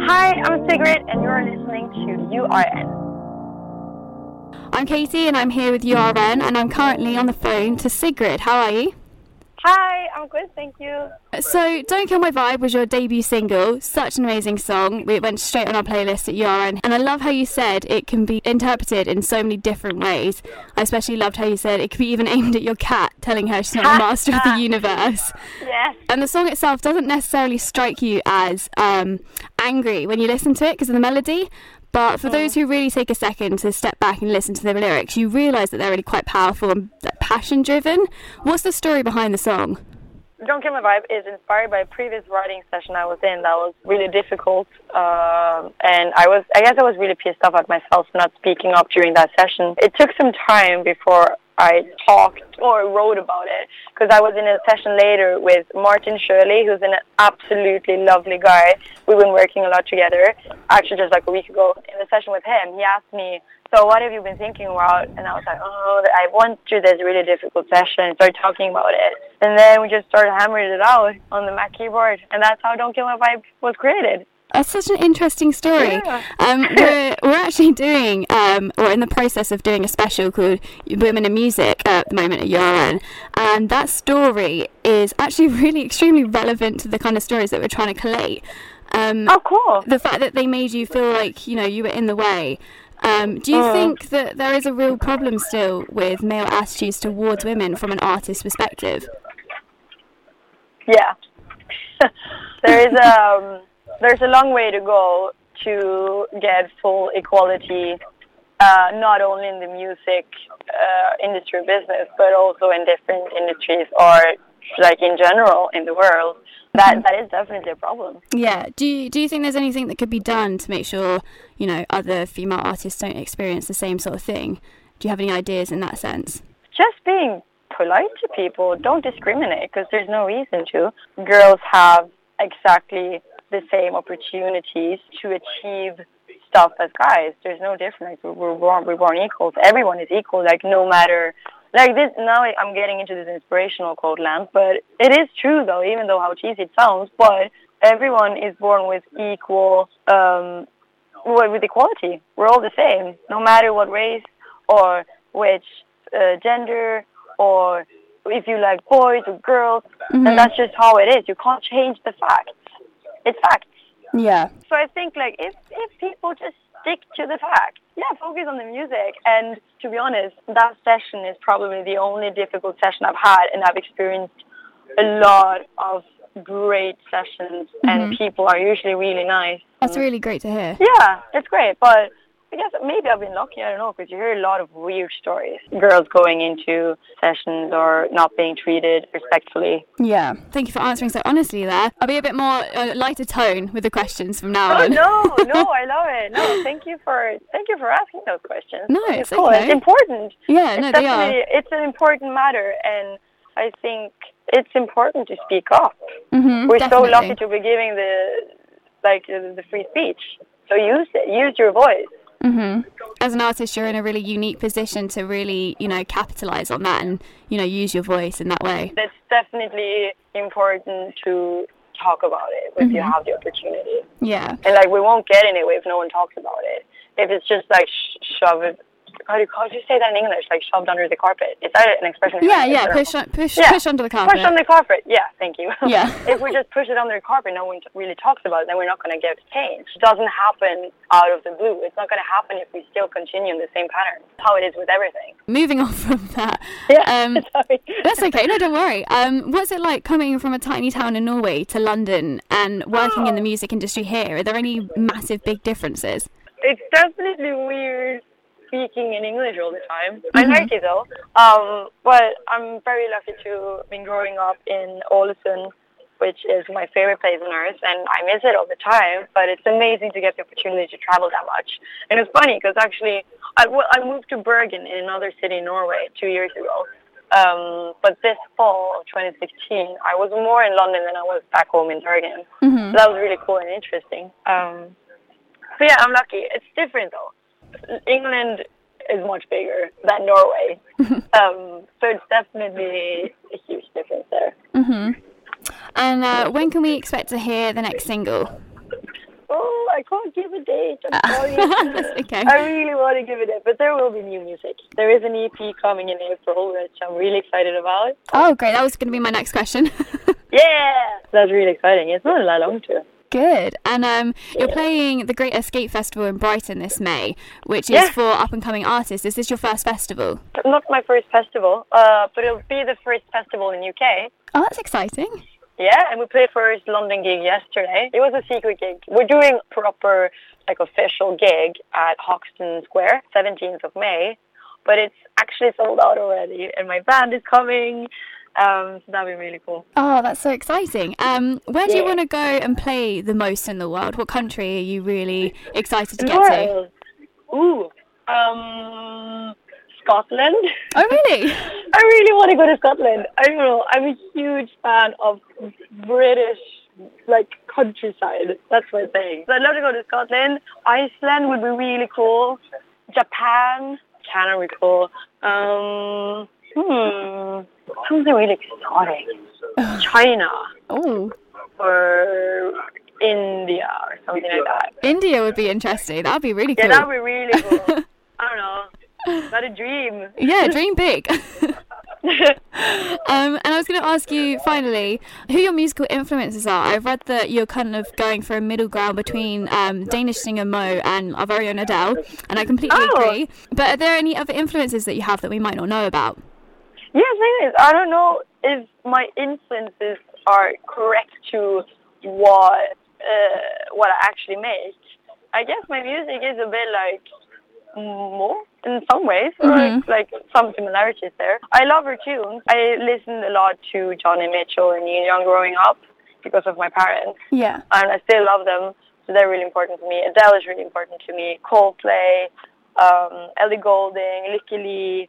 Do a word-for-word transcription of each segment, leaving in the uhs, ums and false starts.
Hi, I'm Sigrid, and you're listening to U R N. I'm Katie, and I'm here with U R N, and I'm currently on the phone to Sigrid. How are you? Hi, I'm good, thank you. So, Don't Kill My Vibe was your debut single. Such an amazing song. It went straight on our playlist at U R N. And I love how you said it can be interpreted in so many different ways. I especially loved how you said it could be even aimed at your cat, telling her she's not the master of the universe. Yes. And the song itself doesn't necessarily strike you as um, angry when you listen to it because of the melody. But for mm. those who really take a second to step back and listen to the lyrics, you realise that they're really quite powerful and passion-driven. What's the story behind the song? Don't Kill My Vibe is inspired by a previous writing session I was in that was really difficult. Uh, and I was, I guess I was really pissed off at myself for not speaking up during that session. It took some time before I talked or wrote about it, because I was in a session later with Martin Shirley, who's an absolutely lovely guy. We've been working a lot together, actually just like a week ago. In the session with him, he asked me, so what have you been thinking about? And I was like, oh, I went through this really difficult session and started talking about it. And then we just started hammering it out on the Mac keyboard, and that's how Don't Kill My Vibe was created. That's such an interesting story. Yeah. Um, we're, we're actually doing, um, we're in the process of doing a special called Women in Music at the moment at U R N. And that story is actually really extremely relevant to the kind of stories that we're trying to collate. Um, oh, cool. The fact that they made you feel like, you know, you were in the way. Um, do you mm. think that there is a real problem still with male attitudes towards women from an artist's perspective? Yeah. there is a... Um, There's a long way to go to get full equality, uh, not only in the music uh, industry or business, but also in different industries or like in general in the world. That that is definitely a problem. Yeah. Do you, do you think there's anything that could be done to make sure, you know, other female artists don't experience the same sort of thing? Do you have any ideas in that sense? Just being polite to people. Don't discriminate, because there's no reason to. Girls have exactly the same opportunities to achieve stuff as guys. There's no difference. We're, we're born we're born equal. Everyone is equal. Like no matter like this. Now I'm getting into this inspirational quote land, but it is true though. Even though how cheesy it sounds, but everyone is born with equal um, with equality. We're all the same, no matter what race or which uh, gender or if you like boys or girls. Mm-hmm. And that's just how it is. You can't change the fact. It's facts. Yeah. So I think, like, if, if people just stick to the facts, yeah, focus on the music. And to be honest, that session is probably the only difficult session I've had, and I've experienced a lot of great sessions, mm-hmm. and people are usually really nice. That's really great to hear. Yeah, it's great, but I guess maybe I've been lucky, I don't know, because you hear a lot of weird stories. Girls going into sessions or not being treated respectfully. Yeah. Thank you for answering so honestly there. I'll be a bit more uh, lighter tone with the questions from now oh, on. no, no, I love it. No, thank you for thank you for asking those questions. No, it's, it's cool. okay. It's important. Yeah, it's no, they are. It's an important matter, and I think it's important to speak up. Mm-hmm, We're definitely. so lucky to be giving the like the, the free speech. So use it. Use your voice. Mm-hmm. As an artist, you're in a really unique position to really, you know, capitalize on that and, you know, use your voice in that way. It's definitely important to talk about it if mm-hmm. you have the opportunity. Yeah. And, like, we won't get anywhere if no one talks about it. If it's just, like, sh- shove it. How do, you, how do you say that in English? Like, shoved under the carpet. Is that an expression? Yeah, yeah, push, on, push, yeah. push under the carpet. Push under the carpet, yeah, thank you. Yeah. If we just push it under the carpet, no one t- really talks about it, then we're not going to get change. It doesn't happen out of the blue. It's not going to happen if we still continue in the same pattern. That's how it is with everything. Moving on from that. Yeah, um, sorry. That's okay, no, don't worry. Um, what's it like coming from a tiny town in Norway to London and working oh. in the music industry here? Are there any massive big differences? It's definitely weird speaking in English all the time. Mm-hmm. I like it though. Um, but I'm very lucky to have been growing up in Ålesund, which is my favorite place on earth, and I miss it all the time. But it's amazing to get the opportunity to travel that much. And it's funny because actually I, well, I moved to Bergen in another city in Norway two years ago. Um, but this fall of twenty sixteen, I was more in London than I was back home in Bergen. Mm-hmm. So that was really cool and interesting. Um, so yeah, I'm lucky. It's different though. England is much bigger than Norway, um, so it's definitely a huge difference there. Mm-hmm. And uh, when can we expect to hear the next single? Oh, I I can't give a date. I'm sorry. That's okay. I really want to give it a, but there will be new music. There is an E P coming in April, which I'm really excited about. Oh, great. That was going to be my next question. Yeah! That's really exciting. It's not that long too. Good. And um, you're playing the Great Escape Festival in Brighton this May, which is Yeah. for up-and-coming artists. Is this your first festival? Not my first festival, uh, but it'll be the first festival in U K. Oh, that's exciting. Yeah, and we played first London gig yesterday. It was a secret gig. We're doing proper, like, official gig at Hoxton Square, seventeenth of May, but it's actually sold out already, and my band is coming. Um, so that'll be really cool. Oh, that's so exciting. Um, where do you Yeah. want to go and play the most in the world? What country are you really excited to In get the to? world? Ooh, um, Scotland. Oh, really? I really want to go to Scotland. I don't know. I'm a huge fan of British, like, countryside. That's my thing. So I'd love to go to Scotland. Iceland would be really cool. Japan. Canada would be cool. Um, hmm. Something really exotic. China. Oh, Or India or something like that. India would be interesting. That would be really Yeah, cool. that would be really cool. I don't know. Is that a dream? Yeah, dream big. um, and I was going to ask you, finally, who your musical influences are. I've read that you're kind of going for a middle ground between um, Danish singer Mo and our very own Adele, and I completely Oh. agree. But are there any other influences that you have that we might not know about? Yes, it is. I don't know if my influences are correct to what uh, what I actually make. I guess my music is a bit like more in some ways, or Mhm. like some similarities there. I love her tunes. I listened a lot to Johnny Mitchell and Neil Young growing up because of my parents, Yeah. and I still love them. So they're really important to me. Adele is really important to me. Coldplay, um, Ellie Goulding, Lykke Li,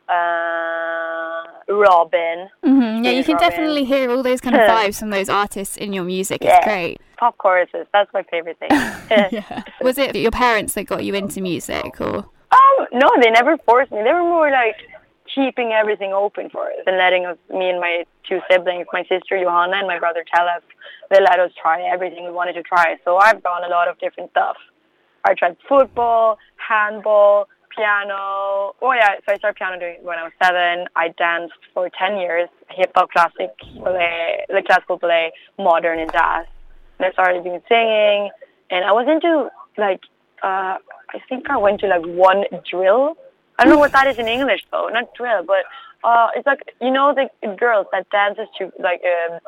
uh, Robin. Mm-hmm. Yeah, you James can Robin. definitely hear all those kind of vibes from those artists in your music. It's Yeah. great. Pop choruses, that's my favorite thing. Yeah. Was it your parents that got you into music, or? Um, no, they never forced me. They were more like keeping everything open for us and letting us, me and my two siblings, my sister Johanna and my brother Telef, they let us try everything we wanted to try. So I've done a lot of different stuff. I tried football, handball, piano. Oh yeah, so I started piano doing when I was seven. I danced for ten years, hip hop, classic ballet, like classical ballet, modern and jazz. And I started doing singing, and I was into like, uh, I think I went to like one drill. I don't know what that is in English though, not drill, but uh, it's like, you know, the girls that dances to like um,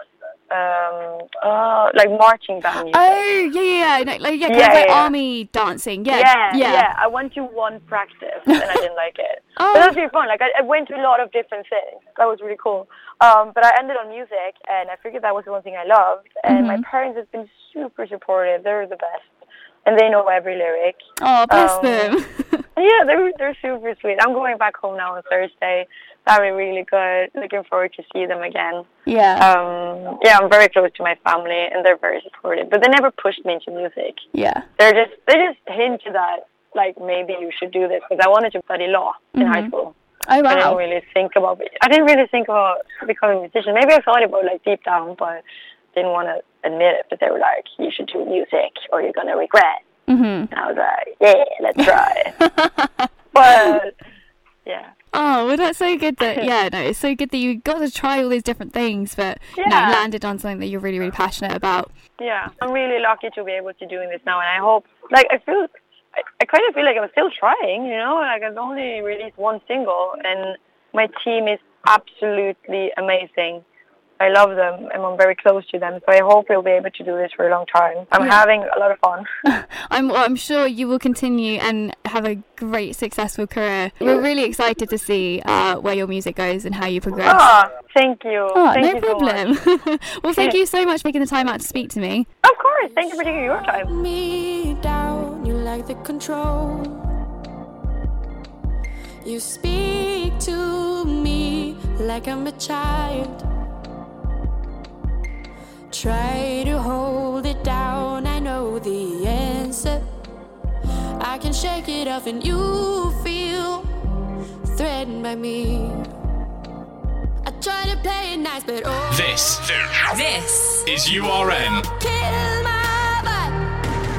um, uh, like marching band music. Oh, yeah, yeah, yeah. No, like, yeah, kind Yeah, of like yeah, yeah. army dancing. Yeah, Yeah, yeah. yeah, I went to one practice and I didn't like it. Oh. But that was really fun. Like I, I went to a lot of different things. That was really cool. Um, but I ended on music, and I figured that was the one thing I loved. And my Mhm. parents have been super supportive. They're the best, and they know every lyric. Oh, bless Um, them. Yeah, they're they're super sweet. I'm going back home now on Thursday. That'll be really good. Looking forward to see them again. Yeah, Um, yeah, I'm very close to my family, and they're very supportive. But they never pushed me into music. yeah. They're just they just hinted that like maybe you should do this, because I wanted to study law in high Mhm. school. Oh, I didn't wow. really think about it. I didn't really think about becoming a musician. Maybe I thought about it like deep down, but didn't want to admit it. But they were like, you should do music or you're gonna regret. Mm-hmm. And I was like, yeah, let's try. But yeah. Oh, well, that's so good that, yeah, no, it's so good that you got to try all these different things, but you know, Yeah. landed on something that you're really, really passionate about. Yeah, I'm really lucky to be able to doing this now, and I hope, like, I feel, I, I kind of feel like I'm still trying, you know, like I've only released one single, and my team is absolutely amazing. I love them, and I'm very close to them, so I hope we'll be able to do this for a long time. I'm Yeah. having a lot of fun. I'm, well, I'm sure you will continue and have a great, successful career. We're really excited to see uh, where your music goes and how you progress. Ah, thank you. Oh, thank no you so much. problem. Well, thank you so much for taking the time out to speak to me. Of course, thank you for taking your time. Me down, you like the control. You speak to me like I'm a child. Try to hold it down, I know the answer. I can shake it off and you feel threatened by me. I try to play it nice, but oh, This, This is U R N. kill my